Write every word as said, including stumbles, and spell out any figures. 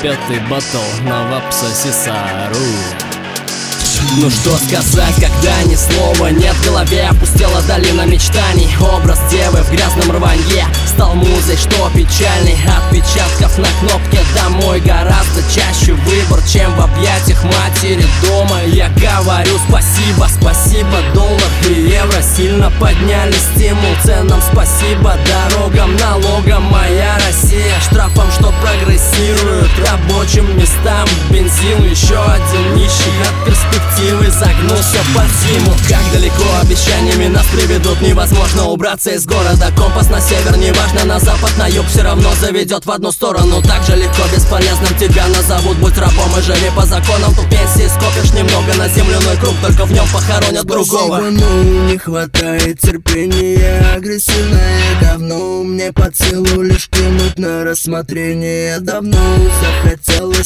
Пятый батл на вапсосисару. Ну что сказать, когда ни слова нет в голове. Опустела долина мечтаний. Образ девы в грязном рванье стал музой, что печальный. Отпечатков на кнопке домой гораздо чаще выбор, чем в объятиях матери дома. Я говорю спасибо, спасибо, доллар и евро сильно подняли стимул ценам. Спасибо дорогам, налогам, моя Россия штрафом, что прогрессирует рабочим местам. Бензин, еще один нищий от перспективы загнулся под зиму. Как далеко обещаниями нас приведут, невозможно убраться из города. Компас на север, неважно, на запад, на юг, все равно заведет в одну сторону. Так же легко, бесполезным тебя назовут. Будь рабом и живи по законам, тут пенсии скопишь немного на земляной круг, только в нем похоронят другого. Спасибо, ну не хватает терпения. Агрессивное говно мне под силу лишь кинуть на рассмотрение. Давно захотелось